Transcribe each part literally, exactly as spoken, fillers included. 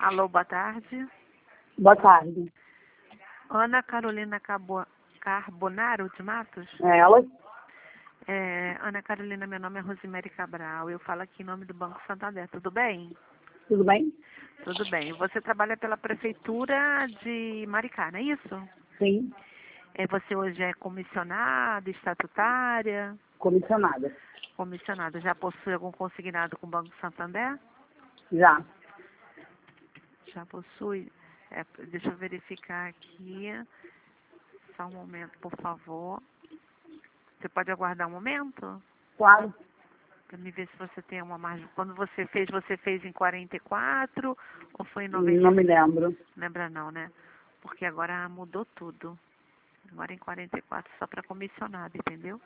Alô, boa tarde. Boa tarde. Ana Carolina Cabo... Carbonaro de Matos? É ela? É, Ana Carolina, meu nome é Rosemary Cabral. Eu falo aqui em nome do Banco Santander. Tudo bem? Tudo bem? Tudo bem. Você trabalha pela Prefeitura de Maricá, não é isso? Sim. É, você hoje é comissionada, estatutária? Comissionada. Comissionada. Já possui algum consignado com o Banco Santander? Já. Já possui? É, deixa eu verificar aqui. Só um momento, por favor. Você pode aguardar um momento? Claro. Para me ver se você tem uma margem. Quando você fez, você fez em quarenta e quatro ou foi em Não me noventa e cinco? lembro. Lembra não, né? Porque agora mudou tudo. Agora em quarenta e quatro só para comissionado, entendeu?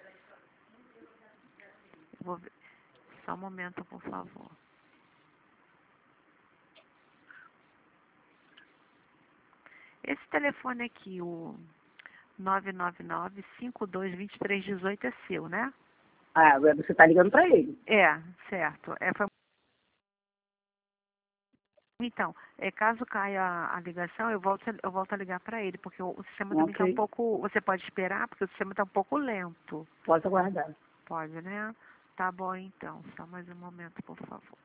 Eu vou ver. Só um momento, por favor. Esse telefone aqui, o nove nove nove, cinco dois dois três um oito é seu, né? Ah, agora você está ligando para ele. É, certo. É, foi... Então, é, caso caia a, a ligação, eu volto, a- eu volto a ligar para ele, porque o, o sistema também está um Ok. pouco... Você pode esperar, porque o sistema está um pouco lento. Posso aguardar. Pode, né? Tá bom, então. Só mais um momento, por favor.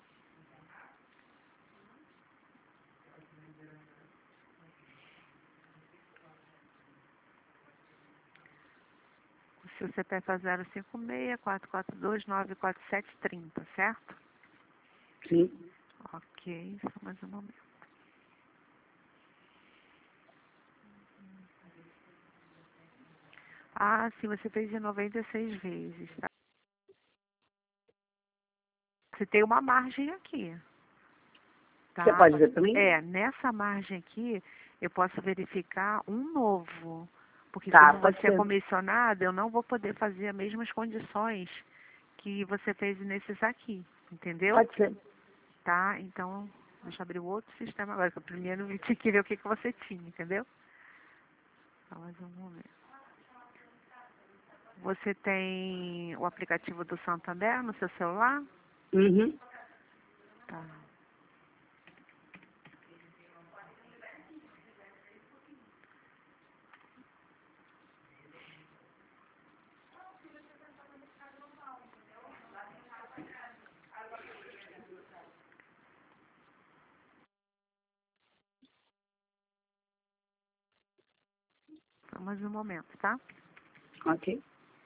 O seu C P F é zero cinco seis, quatro quatro dois, nove quatro sete três zero, certo? Sim. Ok, só mais um momento. Ah, sim, você fez de noventa e seis vezes, tá? Você tem uma margem aqui, Você tá? pode ver para mim? É, nessa margem aqui, eu posso verificar um novo. Porque Tá, como pode você é ser. comissionado, eu não vou poder fazer as mesmas condições que você fez nesses aqui, entendeu? Pode ser. Tá? Então, deixa eu abrir o outro sistema agora, que eu primeiro tinha que ver o que, que você tinha, entendeu? Só mais um momento. Você tem o aplicativo do Santander no seu celular? Uhum. Tá. Só mais um momento, tá? Ok.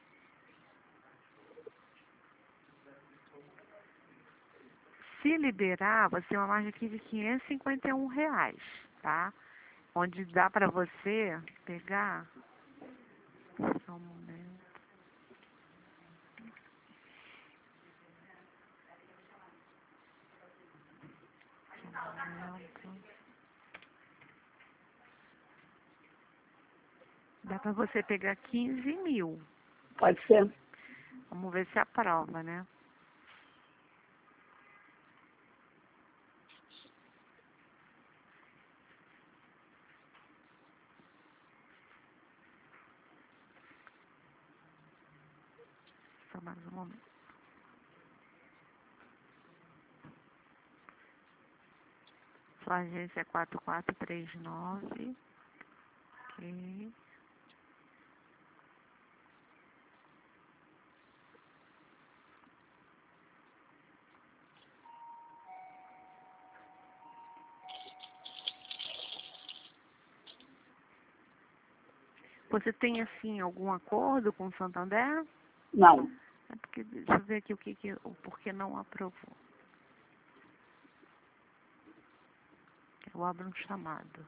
Se liberar, você tem uma margem aqui de quinhentos e cinquenta e um reais, tá? Onde dá pra você pegar... Só um momento. Só um momento. Dá pra você pegar quinze mil. Pode ser. Vamos ver se aprova, né? Só mais um momento. Sua agência é quatro quatro três nove. Ok. Você tem, assim, algum acordo com o Santander? Não. É porque, deixa eu ver aqui o que, que o porquê não aprovou. Eu abro um chamado.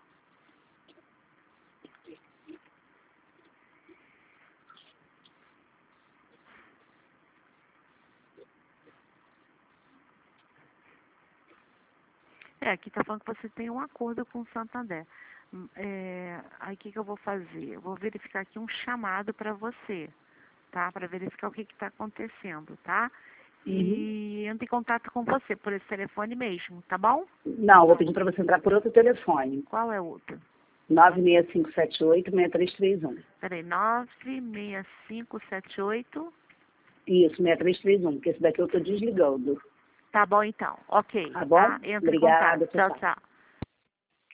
É, aqui tá falando que você tem um acordo com o Santander. Hum, É, aí o que, que eu vou fazer? Eu vou verificar aqui um chamado para você, tá? Para verificar o que está acontecendo, tá? Uhum. E entro em contato com você por esse telefone mesmo, tá bom? Não, vou pedir para você entrar por outro telefone. Qual é o outro? nove seis cinco sete oito, seis três três um. Peraí, nove seis cinco sete oito. Isso, seis três três um, porque esse daqui eu estou desligando. Tá bom, então. Ok. Tá bom? Tá? Entra em Obrigada, contato. Tchau, tchau, tchau. tchau.